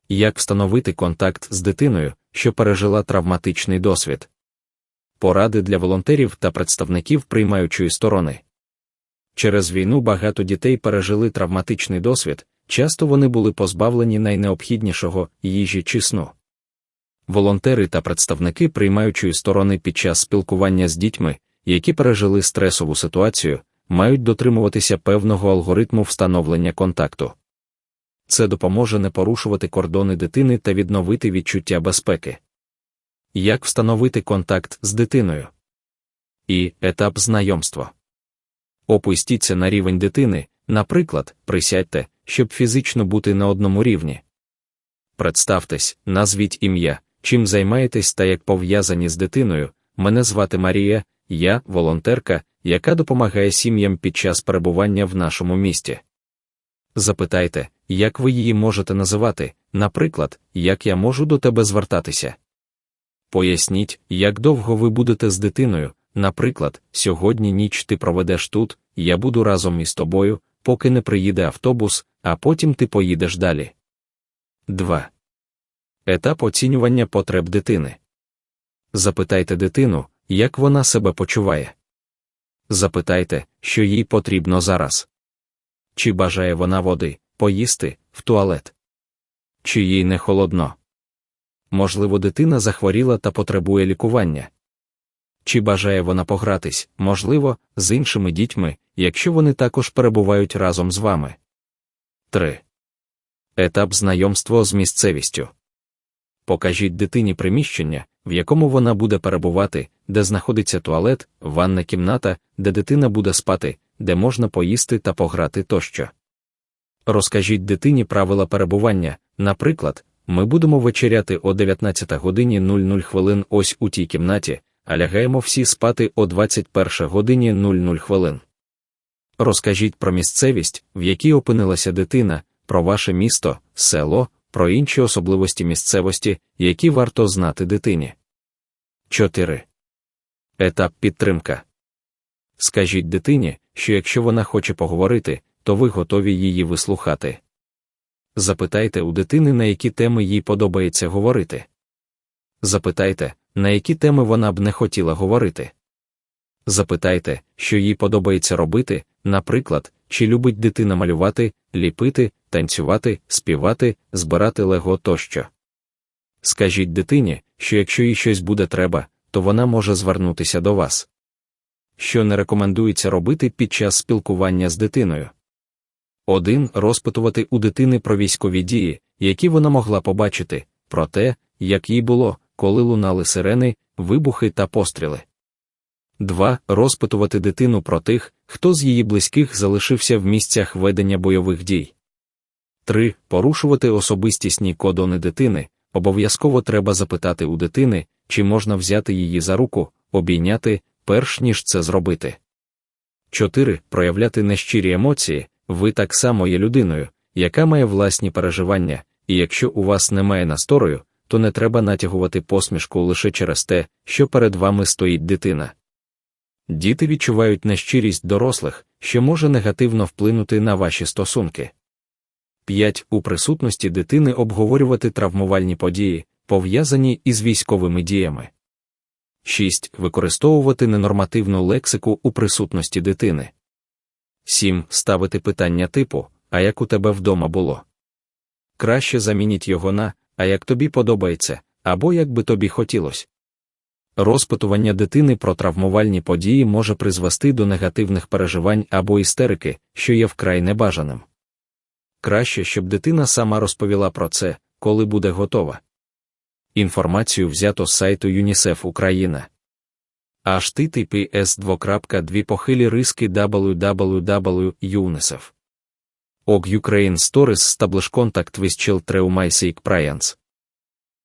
Як встановити контакт з дитиною, що пережила травматичний досвід? Поради для волонтерів та представників приймаючої сторони. Через війну багато дітей пережили травматичний досвід, часто вони були позбавлені найнеобхіднішого – їжі чи сну. Волонтери та представники приймаючої сторони під час спілкування з дітьми, які пережили стресову ситуацію, мають дотримуватися певного алгоритму встановлення контакту. Це допоможе не порушувати кордони дитини та відновити відчуття безпеки. Як встановити контакт з дитиною? І етап знайомства. Опустіться на рівень дитини, наприклад, присядьте, щоб фізично бути на одному рівні. Представтесь, назвіть ім'я, чим займаєтесь та як пов'язані з дитиною. Мене звати Марія, я – волонтерка, яка допомагає сім'ям під час перебування в нашому місті. Запитайте, як ви її можете називати, наприклад, як я можу до тебе звертатися. Поясніть, як довго ви будете з дитиною, наприклад, сьогодні ніч ти проведеш тут, я буду разом із тобою, поки не приїде автобус, а потім ти поїдеш далі. 2. Етап оцінювання потреб дитини. Запитайте дитину, як вона себе почуває. Запитайте, що їй потрібно зараз. Чи бажає вона води, поїсти, в туалет? Чи їй не холодно? Можливо, дитина захворіла та потребує лікування. Чи бажає вона погратись, можливо, з іншими дітьми, якщо вони також перебувають разом з вами. 3. Етап знайомства з місцевістю. Покажіть дитині приміщення, в якому вона буде перебувати, де знаходиться туалет, ванна кімната, де дитина буде спати, де можна поїсти та пограти тощо. Розкажіть дитині правила перебування, наприклад, ми будемо вечеряти о 19:00 ось у тій кімнаті, а лягаємо всі спати о 21:00. Розкажіть про місцевість, в якій опинилася дитина, про ваше місто, село, про інші особливості місцевості, які варто знати дитині. 4. Етап підтримка. Скажіть дитині, що якщо вона хоче поговорити, то ви готові її вислухати. Запитайте у дитини, на які теми їй подобається говорити. Запитайте, на які теми вона б не хотіла говорити. Запитайте, що їй подобається робити, наприклад, чи любить дитина малювати, ліпити, танцювати, співати, збирати лего тощо. Скажіть дитині, що якщо їй щось буде треба, то вона може звернутися до вас. Що не рекомендується робити під час спілкування з дитиною? 1. Розпитувати у дитини про військові дії, які вона могла побачити, про те, як їй було, коли лунали сирени, вибухи та постріли. 2. Розпитувати дитину про тих, хто з її близьких залишився в місцях ведення бойових дій. 3. Порушувати особистісні кордони дитини. Обов'язково треба запитати у дитини, чи можна взяти її за руку, обійняти, перш ніж це зробити. 4. Проявляти нещирі емоції. Ви так само є людиною, яка має власні переживання, і якщо у вас немає настрою, то не треба натягувати посмішку лише через те, що перед вами стоїть дитина. Діти відчувають нещирість дорослих, що може негативно вплинути на ваші стосунки. 5. У присутності дитини обговорювати травмувальні події, пов'язані із військовими діями. 6. Використовувати ненормативну лексику у присутності дитини. 7. Ставити питання типу «А як у тебе вдома було?». Краще замініть його на «А як тобі подобається?» або «Як би тобі хотілося?». Розпитування дитини про травмувальні події може призвести до негативних переживань або істерики, що є вкрай небажаним. Краще, щоб дитина сама розповіла про це, коли буде готова. Інформацію взято з сайту ЮНІСЕФ Україна. https://www.unicef.org Ukraine Stories Establish Contact with Child Traumatic Parents